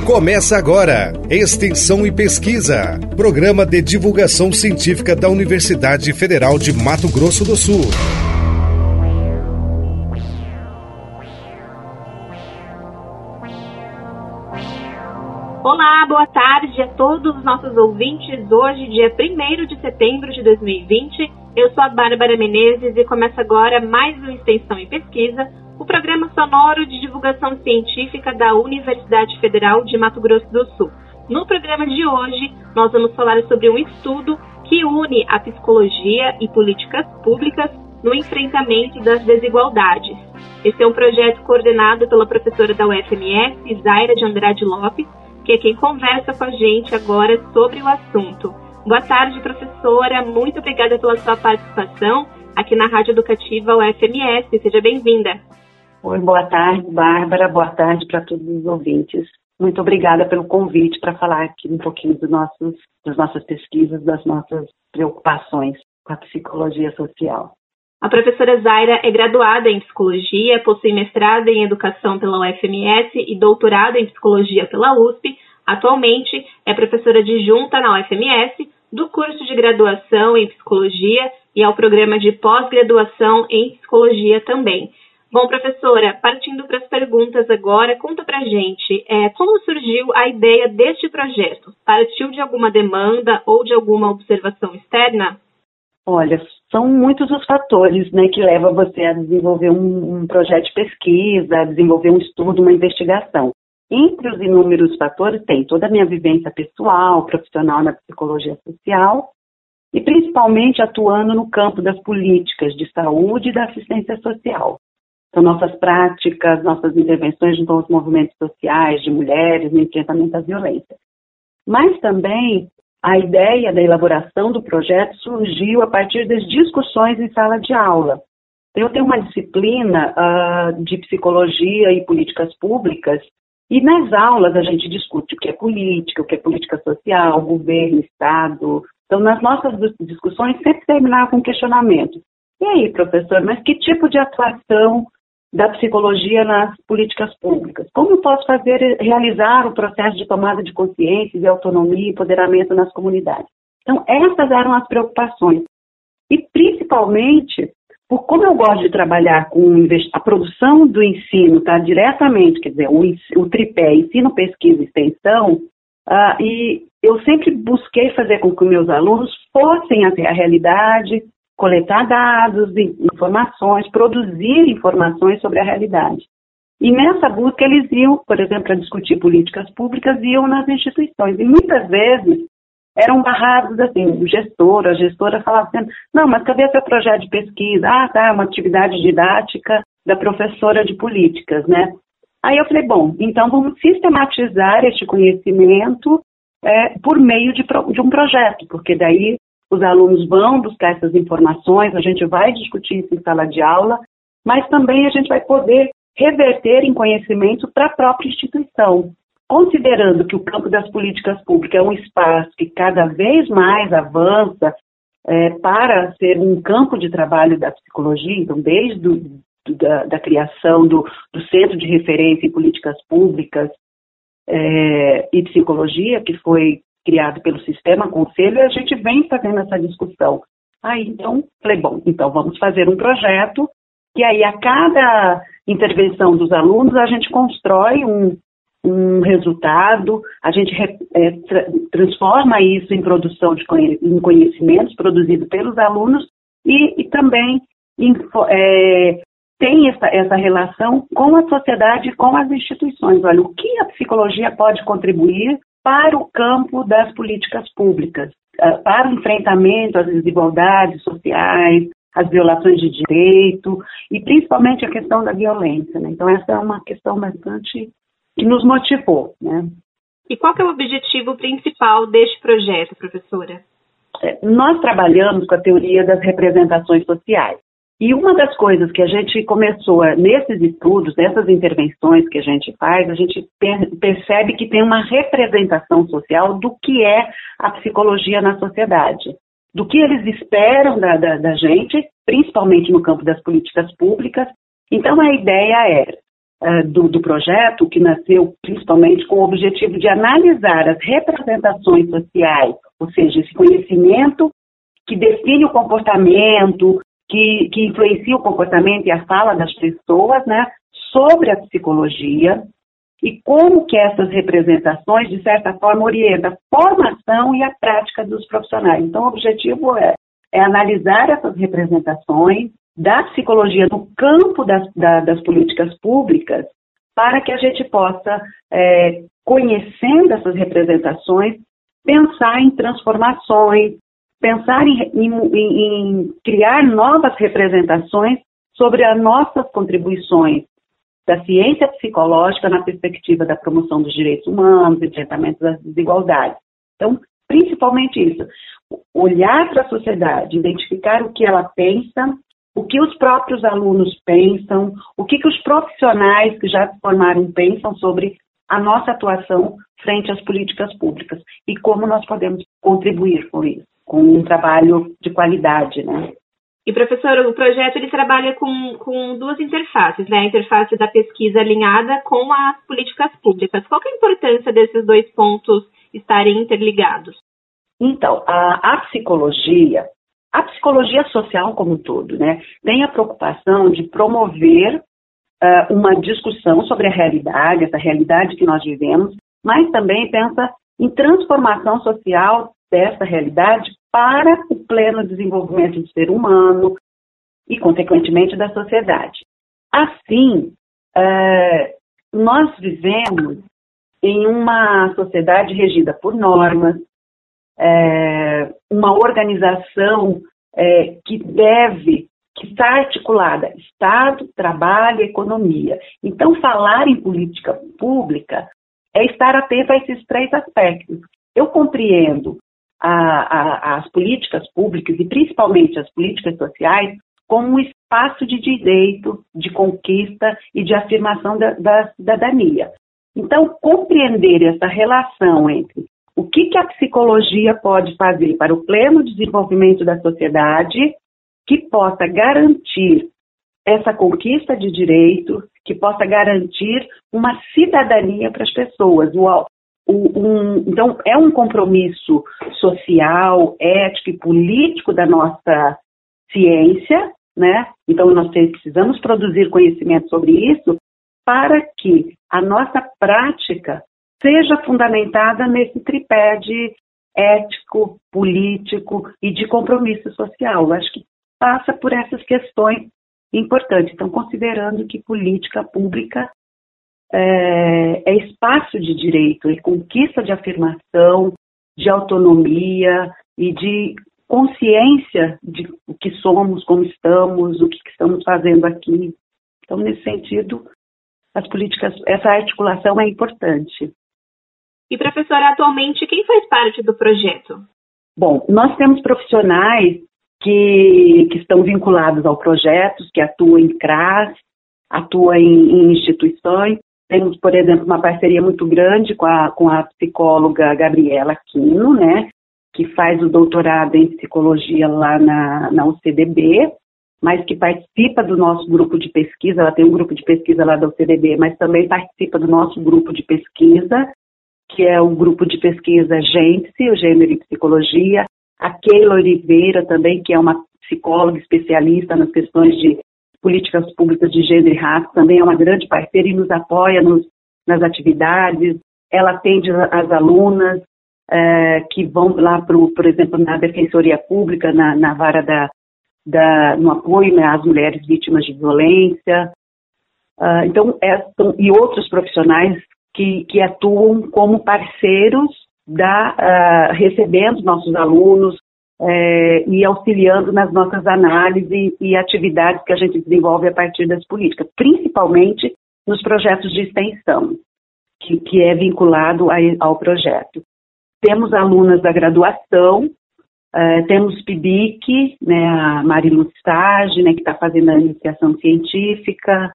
Começa agora, Extensão e Pesquisa, programa de divulgação científica da Universidade Federal de Mato Grosso do Sul. Olá, boa tarde a todos os nossos ouvintes. Hoje, dia 1º de setembro de 2020, eu sou a Bárbara Menezes e começa agora mais uma Extensão e Pesquisa, o programa sonoro de divulgação científica da Universidade Federal de Mato Grosso do Sul. No programa de hoje, nós vamos falar sobre um estudo que une a psicologia e políticas públicas no enfrentamento das desigualdades. Esse é um projeto coordenado pela professora da UFMS, Zaira de Andrade Lopes, que é quem conversa com a gente agora sobre o assunto. Boa tarde, professora. Muito obrigada pela sua participação aqui na Rádio Educativa UFMS. Seja bem-vinda. Oi, boa tarde, Bárbara. Boa tarde para todos os ouvintes. Muito obrigada pelo convite para falar aqui um pouquinho das nossas pesquisas, das nossas preocupações com a psicologia social. A professora Zaira é graduada em Psicologia, possui mestrado em Educação pela UFMS e doutorado em Psicologia pela USP. Atualmente é professora adjunta na UFMS do curso de graduação em Psicologia e ao programa de pós-graduação em Psicologia também. Bom, professora, partindo para as perguntas agora, conta pra gente como surgiu a ideia deste projeto? Partiu de alguma demanda ou de alguma observação externa? Olha, são muitos os fatores, né, que levam você a desenvolver um projeto de pesquisa, a desenvolver um estudo, uma investigação. Entre os inúmeros fatores tem toda a minha vivência pessoal, profissional na psicologia social e principalmente atuando no campo das políticas de saúde e da assistência social. Então, nossas práticas, nossas intervenções junto aos movimentos sociais de mulheres no enfrentamento à violência. Mas também a ideia da elaboração do projeto surgiu a partir das discussões em sala de aula. Eu tenho uma disciplina de psicologia e políticas públicas e nas aulas a gente discute o que é política social, governo, Estado. Então, nas nossas discussões sempre terminava com um questionamento. E aí, professor, mas que tipo de atuação da psicologia nas políticas públicas? Como eu posso realizar o processo de tomada de consciência, de autonomia e empoderamento nas comunidades? Então, essas eram as preocupações. E, principalmente, por como eu gosto de trabalhar com a produção do ensino, tá, diretamente, quer dizer, o tripé, ensino, pesquisa e extensão, e eu sempre busquei fazer com que meus alunos fossem até a realidade, coletar dados, informações, produzir informações sobre a realidade. E nessa busca eles iam, por exemplo, para discutir políticas públicas, iam nas instituições. E muitas vezes eram barrados assim, a gestora falava assim, não, mas cadê seu projeto de pesquisa? Ah, tá, uma atividade didática da professora de políticas, né? Aí eu falei, bom, então vamos sistematizar este conhecimento por meio de um projeto, porque daí os alunos vão buscar essas informações, a gente vai discutir isso em sala de aula, mas também a gente vai poder reverter em conhecimento para a própria instituição. Considerando que o campo das políticas públicas é um espaço que cada vez mais avança para ser um campo de trabalho da psicologia, então desde da criação do Centro de Referência em Políticas Públicas e Psicologia, que foi criado pelo Sistema Conselho, e a gente vem fazendo essa discussão. Aí, então, falei, bom, então vamos fazer um projeto, que aí a cada intervenção dos alunos, a gente constrói um resultado, a gente transforma isso em produção em conhecimentos produzidos pelos alunos e também tem essa relação com a sociedade e com as instituições. Olha, o que a psicologia pode contribuir para o campo das políticas públicas, para o enfrentamento às desigualdades sociais, às violações de direito e principalmente a questão da violência, né? Então essa é uma questão bastante que nos motivou, né? E qual que é o objetivo principal deste projeto, professora? Nós trabalhamos com a teoria das representações sociais. E uma das coisas que a gente começou nesses estudos, nessas intervenções que a gente faz, a gente percebe que tem uma representação social do que é a psicologia na sociedade, do que eles esperam da gente, principalmente no campo das políticas públicas. Então a ideia era do projeto, que nasceu principalmente com o objetivo de analisar as representações sociais, ou seja, esse conhecimento que define o comportamento, que influencia o comportamento e a fala das pessoas, né, sobre a psicologia, e como que essas representações, de certa forma, orientam a formação e a prática dos profissionais. Então, o objetivo é analisar essas representações da psicologia no campo das políticas públicas, para que a gente possa, conhecendo essas representações, pensar em transformações, pensar em criar novas representações sobre as nossas contribuições da ciência psicológica na perspectiva da promoção dos direitos humanos e enfrentamento das desigualdades. Então, principalmente isso, olhar para a sociedade, identificar o que ela pensa, o que os próprios alunos pensam, o que os profissionais que já se formaram pensam sobre a nossa atuação frente às políticas públicas e como nós podemos contribuir com isso, com um trabalho de qualidade, né? E, professor, o projeto ele trabalha com duas interfaces, né? A interface da pesquisa alinhada com as políticas públicas. Qual que é a importância desses dois pontos estarem interligados? Então, a psicologia social como um todo, né, tem a preocupação de promover uma discussão sobre a realidade, essa realidade que nós vivemos, mas também pensa em transformação social dessa realidade para o pleno desenvolvimento do ser humano e, consequentemente, da sociedade. Assim, nós vivemos em uma sociedade regida por normas, uma organização que está articulada, Estado, trabalho, economia. Então, falar em política pública é estar atento a esses três aspectos. Eu compreendo as políticas públicas, e principalmente as políticas sociais, como um espaço de direito, de conquista e de afirmação da cidadania. Então, compreender essa relação entre o que a psicologia pode fazer para o pleno desenvolvimento da sociedade, que possa garantir essa conquista de direitos, que possa garantir uma cidadania para as pessoas. Então, é um compromisso social, ético e político da nossa ciência, né? Então, nós precisamos produzir conhecimento sobre isso para que a nossa prática seja fundamentada nesse tripé de ético, político e de compromisso social. Eu acho que passa por essas questões importantes. Então, considerando que política pública é espaço de direito e conquista de afirmação, de autonomia e de consciência de o que somos, como estamos, o que estamos fazendo aqui. Então, nesse sentido, as políticas, essa articulação é importante. E, professora, atualmente, quem faz parte do projeto? Bom, nós temos profissionais que estão vinculados ao projeto, que atuam em CRAS, atuam em instituições. Temos, por exemplo, uma parceria muito grande com a psicóloga Gabriela Aquino, né, que faz o doutorado em psicologia lá na UCDB, mas que participa do nosso grupo de pesquisa. Ela tem um grupo de pesquisa lá da UCDB, mas também participa do nosso grupo de pesquisa, que é o grupo de pesquisa GENPSI, o Gênero e Psicologia. A Keila Oliveira também, que é uma psicóloga especialista nas questões de políticas públicas de gênero e raça, também é uma grande parceira e nos apoia nas atividades. Ela atende as alunas que vão lá, por exemplo, na Defensoria Pública, na vara no apoio, né, às mulheres vítimas de violência. Então, e outros profissionais que atuam como parceiros recebendo nossos alunos e auxiliando nas nossas análises e atividades que a gente desenvolve a partir das políticas, principalmente nos projetos de extensão, que é vinculado ao projeto. Temos alunas da graduação, temos PIBIC, né, a Marilu Stage, né, que está fazendo a iniciação científica,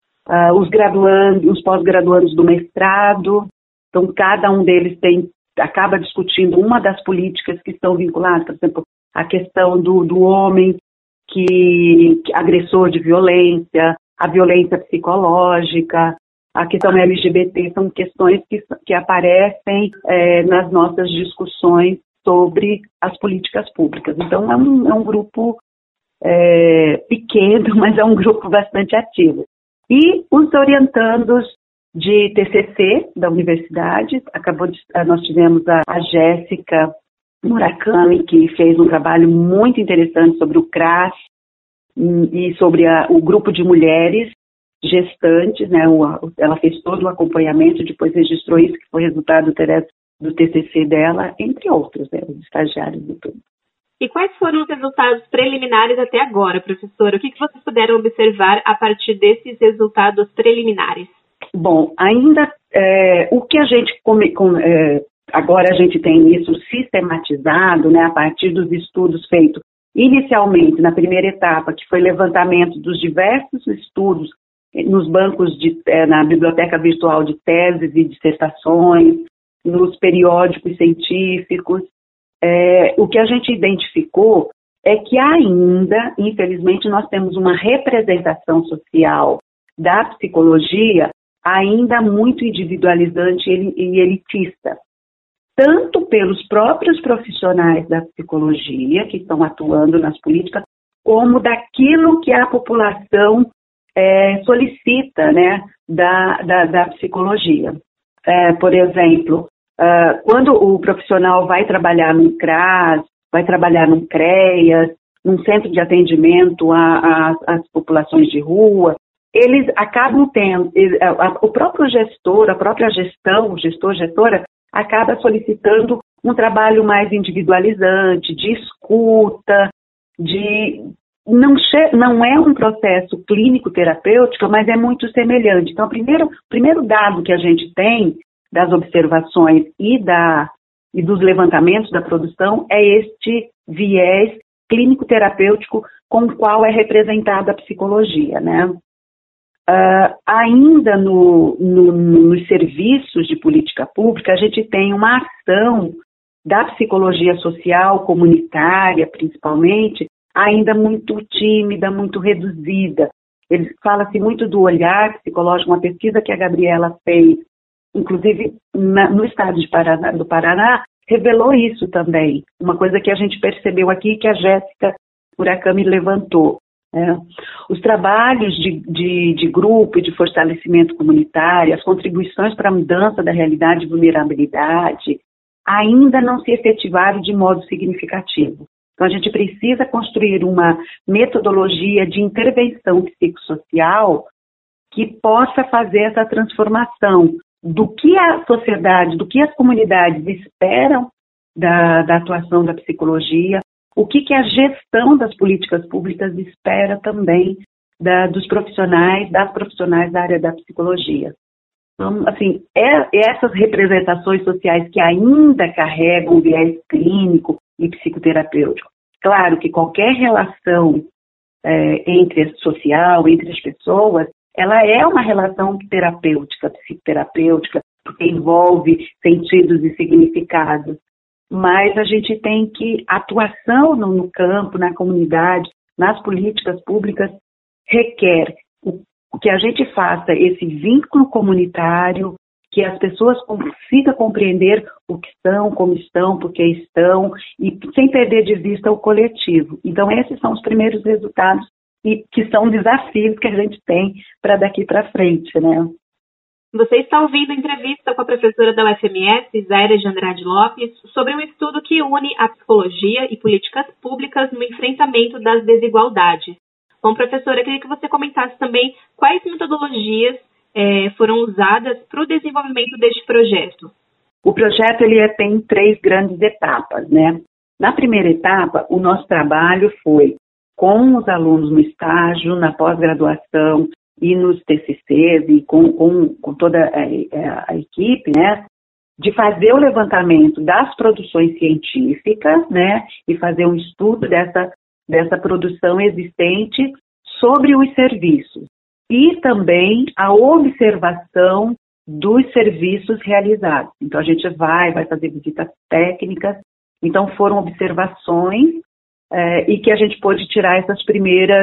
os pós-graduandos do mestrado. Então, cada um deles acaba discutindo uma das políticas que estão vinculadas, por exemplo, a questão do homem que agressor de violência, a violência psicológica, a questão LGBT, são questões que aparecem nas nossas discussões sobre as políticas públicas. Então, é um grupo pequeno, mas é um grupo bastante ativo. E os orientandos de TCC da universidade, nós tivemos a Jéssica Murakami, que fez um trabalho muito interessante sobre o CRAS e sobre o grupo de mulheres gestantes, né? Ela fez todo o acompanhamento, depois registrou isso, que foi resultado do TCC dela, entre outros, né? Os estagiários e tudo. E quais foram os resultados preliminares até agora, professora? O que vocês puderam observar a partir desses resultados preliminares? Bom, ainda o que a gente agora a gente tem isso sistematizado, né, a partir dos estudos feitos inicialmente na primeira etapa, que foi levantamento dos diversos estudos nos bancos na biblioteca virtual de teses e dissertações, nos periódicos científicos. O que a gente identificou é que ainda, infelizmente, nós temos uma representação social da psicologia ainda muito individualizante e elitista, tanto pelos próprios profissionais da psicologia que estão atuando nas políticas, como daquilo que a população solicita, né, da psicologia. Por exemplo, quando o profissional vai trabalhar num CRAS, vai trabalhar num CREAS, num centro de atendimento às populações de rua, eles acabam tendo, o próprio gestor, a própria gestão, o gestor, gestora, acaba solicitando um trabalho mais individualizante, de escuta, não é um processo clínico-terapêutico, mas é muito semelhante. Então, o primeiro dado que a gente tem das observações e dos levantamentos da produção é este viés clínico-terapêutico com o qual é representada a psicologia, né? Ainda nos serviços de política pública, a gente tem uma ação da psicologia social, comunitária, principalmente, ainda muito tímida, muito reduzida. Fala-se muito do olhar psicológico, uma pesquisa que a Gabriela fez, inclusive no estado do Paraná, revelou isso também. Uma coisa que a gente percebeu aqui, que a Jéssica Murakami levantou. Os trabalhos de grupo e de fortalecimento comunitário, as contribuições para a mudança da realidade de vulnerabilidade, ainda não se efetivaram de modo significativo. Então, a gente precisa construir uma metodologia de intervenção psicossocial que possa fazer essa transformação do que a sociedade, do que as comunidades esperam da atuação da psicologia, o que a gestão das políticas públicas espera também dos profissionais, das profissionais da área da psicologia. Então, assim, essas representações sociais que ainda carregam viés clínico e psicoterapêutico. Claro que qualquer relação social, entre as pessoas, ela é uma relação terapêutica, psicoterapêutica, porque envolve sentidos e significados. Mas a gente tem que, atuação no campo, na comunidade, nas políticas públicas, requer que a gente faça esse vínculo comunitário, que as pessoas consigam compreender o que estão, como estão, por que estão, e sem perder de vista o coletivo. Então, esses são os primeiros resultados, e que são desafios que a gente tem para daqui para frente, né? Você está ouvindo a entrevista com a professora da UFMS, Zaira de Andrade Lopes, sobre um estudo que une a psicologia e políticas públicas no enfrentamento das desigualdades. Bom, professora, eu queria que você comentasse também quais metodologias foram usadas para o desenvolvimento deste projeto. O projeto tem 3 grandes etapas, né? Na primeira etapa, o nosso trabalho foi com os alunos no estágio, na pós-graduação, e nos TCCs e com toda a equipe, né, de fazer o levantamento das produções científicas, né, e fazer um estudo dessa produção existente sobre os serviços. E também a observação dos serviços realizados. Então, a gente vai fazer visitas técnicas. Então, foram observações e que a gente pôde tirar essas primeiras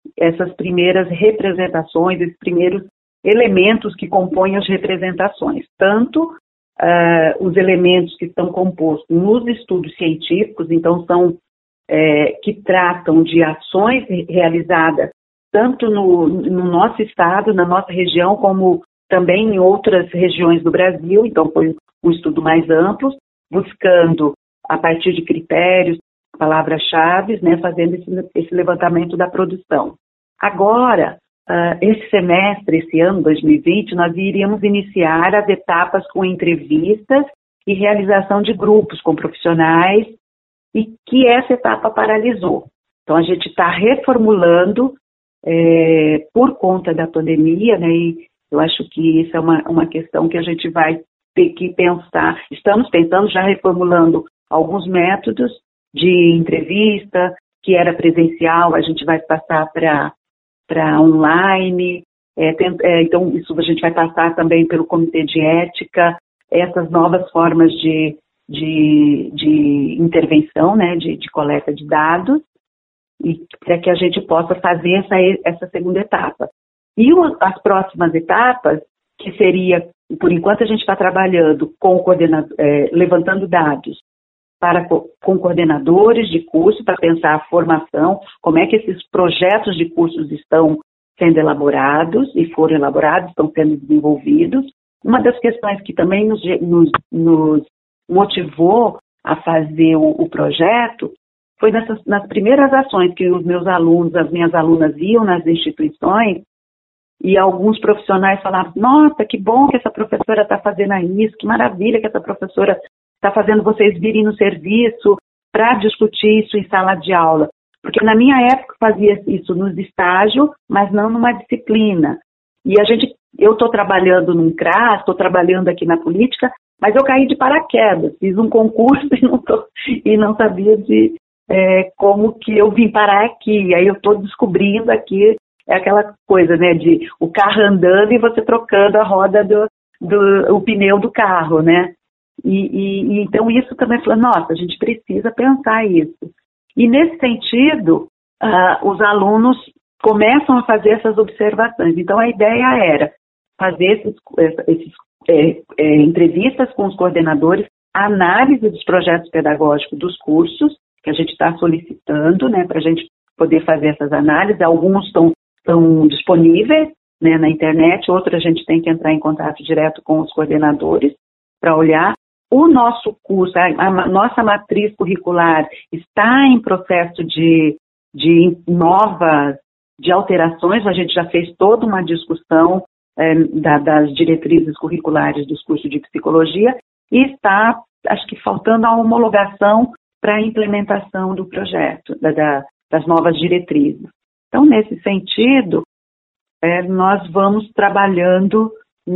essas primeiras representações, esses primeiros elementos que compõem as representações, tanto os elementos que estão compostos nos estudos científicos, então são que tratam de ações realizadas tanto no nosso estado, na nossa região, como também em outras regiões do Brasil, então foi um estudo mais amplo, buscando, a partir de critérios, palavras-chave, né, fazendo esse levantamento da produção. Agora, esse semestre, esse ano, 2020, nós iríamos iniciar as etapas com entrevistas e realização de grupos com profissionais, e que essa etapa paralisou. Então, a gente está reformulando por conta da pandemia, né, e eu acho que isso é uma questão que a gente vai ter que pensar. Estamos pensando, já reformulando alguns métodos de entrevista, que era presencial, a gente vai passar para online, então isso a gente vai passar também pelo comitê de ética, essas novas formas de intervenção, né, de coleta de dados, e para que a gente possa fazer essa segunda etapa. E as próximas etapas, que seria, por enquanto a gente está trabalhando com levantando dados com coordenadores de curso para pensar a formação, como é que esses projetos de cursos estão sendo elaborados e foram elaborados, estão sendo desenvolvidos. Uma das questões que também nos motivou a fazer o projeto foi nas primeiras ações que os meus alunos, as minhas alunas iam nas instituições, e alguns profissionais falavam: nossa, que bom que essa professora está fazendo isso, que maravilha que essa professora está fazendo vocês virem no serviço para discutir isso em sala de aula. Porque na minha época fazia isso nos estágios, mas não numa disciplina. E eu estou trabalhando num CRAS, estou trabalhando aqui na política, mas eu caí de paraquedas, fiz um concurso e não sabia como que eu vim parar aqui. E aí eu estou descobrindo aqui, é aquela coisa, né, de o carro andando e você trocando a roda o pneu do carro, né? E então isso também falou, nossa, a gente precisa pensar isso. E nesse sentido, os alunos começam a fazer essas observações. Então a ideia era fazer entrevistas com os coordenadores, análise dos projetos pedagógicos dos cursos, que a gente está solicitando, né, para a gente poder fazer essas análises. Alguns estão disponíveis, né, na internet, outros a gente tem que entrar em contato direto com os coordenadores para olhar. O nosso curso, a nossa matriz curricular está em processo de alterações. A gente já fez toda uma discussão das diretrizes curriculares dos cursos de psicologia e está, acho que, faltando a homologação para a implementação do projeto, das novas diretrizes. Então, nesse sentido, nós vamos trabalhando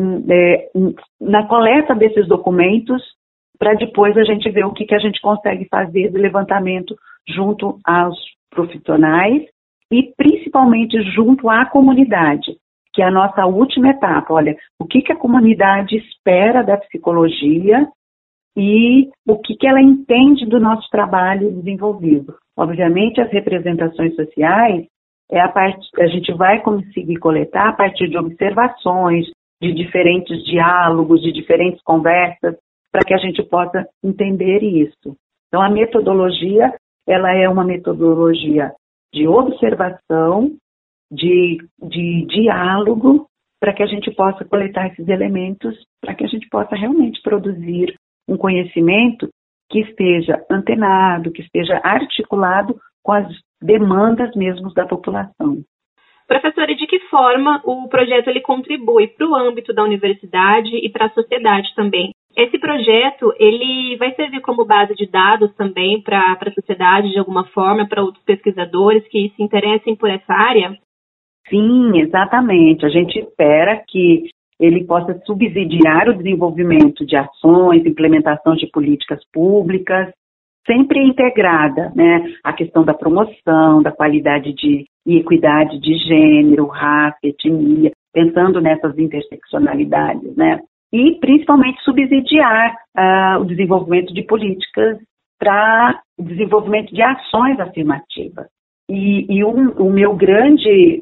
na coleta desses documentos para depois a gente ver o que a gente consegue fazer de levantamento junto aos profissionais e principalmente junto à comunidade, que é a nossa última etapa. Olha, o que a comunidade espera da psicologia e o que ela entende do nosso trabalho desenvolvido. Obviamente, as representações sociais, a gente vai conseguir coletar a partir de observações, de diferentes diálogos, de diferentes conversas, para que a gente possa entender isso. Então, a metodologia, ela é uma metodologia de observação, de diálogo, para que a gente possa coletar esses elementos, para que a gente possa realmente produzir um conhecimento que esteja antenado, que esteja articulado com as demandas mesmo da população. Professora, de que forma o projeto ele contribui para o âmbito da universidade e para a sociedade também? Esse projeto ele vai servir como base de dados também para a sociedade de alguma forma, para outros pesquisadores que se interessem por essa área? Sim, exatamente. A gente espera que ele possa subsidiar o desenvolvimento de ações, implementação de políticas públicas, sempre integrada, né, a questão da promoção, da qualidade e equidade de gênero, raça, etnia, pensando nessas interseccionalidades, né, e principalmente subsidiar o desenvolvimento de políticas para o desenvolvimento de ações afirmativas. E o meu grande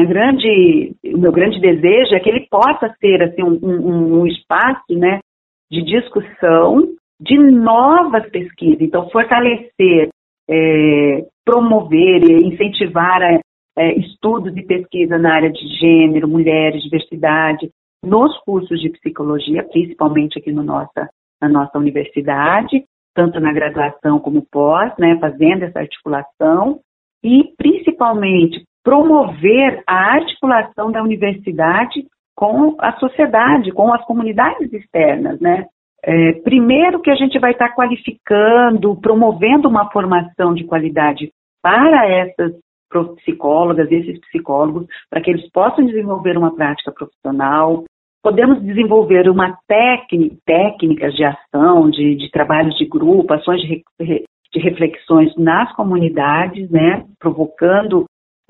desejo é que ele possa ser assim, um espaço, né, de discussão de novas pesquisas. Então, fortalecer, promover e incentivar estudos e pesquisa na área de gênero, mulheres, diversidade, nos cursos de psicologia, principalmente aqui na nossa universidade, tanto na graduação como pós, né, fazendo essa articulação, e principalmente promover a articulação da universidade com a sociedade, com as comunidades externas, né? Primeiro que a gente vai estar qualificando, promovendo uma formação de qualidade para essas psicólogas, esses psicólogos, para que eles possam desenvolver uma prática profissional. Podemos desenvolver uma técnicas de ação, de trabalhos de grupo, ações de reflexões nas comunidades, né, provocando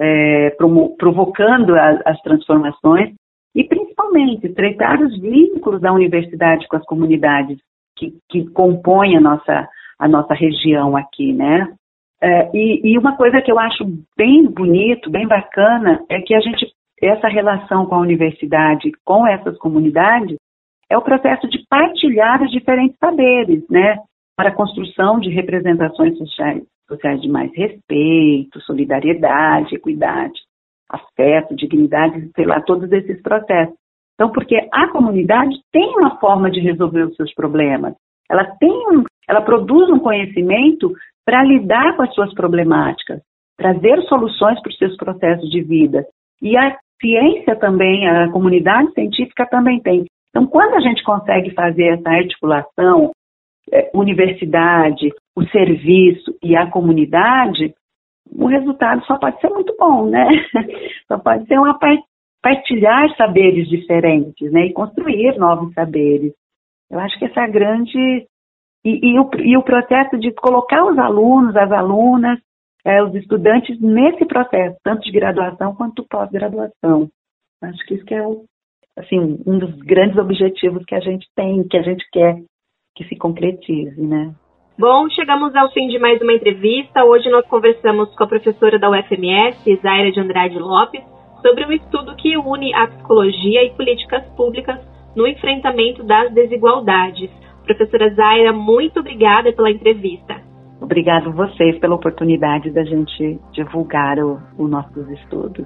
as transformações e, principalmente, estreitar os vínculos da universidade com as comunidades que compõem a nossa região aqui, né? E uma coisa que eu acho bem bonito, bem bacana, é que essa relação com a universidade, com essas comunidades, é o processo de partilhar os diferentes saberes, né? Para a construção de representações sociais de mais respeito, solidariedade, equidade, afeto, dignidade, sei lá, todos esses processos. Então, porque a comunidade tem uma forma de resolver os seus problemas. Ela produz um conhecimento para lidar com as suas problemáticas, trazer soluções para os seus processos de vida. E a ciência também, a comunidade científica também tem. Então, quando a gente consegue fazer essa articulação, universidade, o serviço e a comunidade, o resultado só pode ser muito bom, né? Só pode ser partilhar saberes diferentes, né? E construir novos saberes. Eu acho que essa é a grande... E o processo de colocar os alunos, as alunas, os estudantes nesse processo, tanto de graduação quanto pós-graduação. Acho que isso que é assim, um dos grandes objetivos que a gente tem, que a gente quer que se concretize, né? Bom, chegamos ao fim de mais uma entrevista. Hoje nós conversamos com a professora da UFMS, Zaira de Andrade Lopes, sobre um estudo que une a psicologia e políticas públicas no enfrentamento das desigualdades. Professora Zaira, muito obrigada pela entrevista. Obrigado a vocês pela oportunidade da gente divulgar os nossos estudos.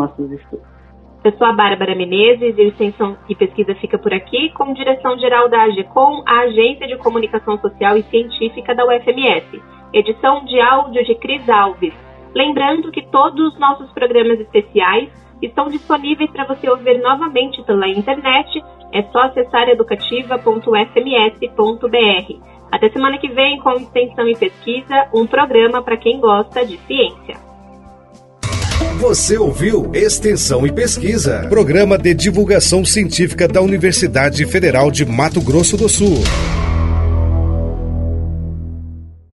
Eu sou a Bárbara Menezes e o Extensão e Pesquisa fica por aqui, com direção-geral da AGECOM, a Agência de Comunicação Social e Científica da UFMS. Edição de áudio de Cris Alves. Lembrando que todos os nossos programas especiais estão disponíveis para você ouvir novamente pela internet. É só acessar educativa.ufms.br. Até semana que vem com Extensão e Pesquisa, um programa para quem gosta de ciência. Você ouviu Extensão e Pesquisa, programa de divulgação científica da Universidade Federal de Mato Grosso do Sul.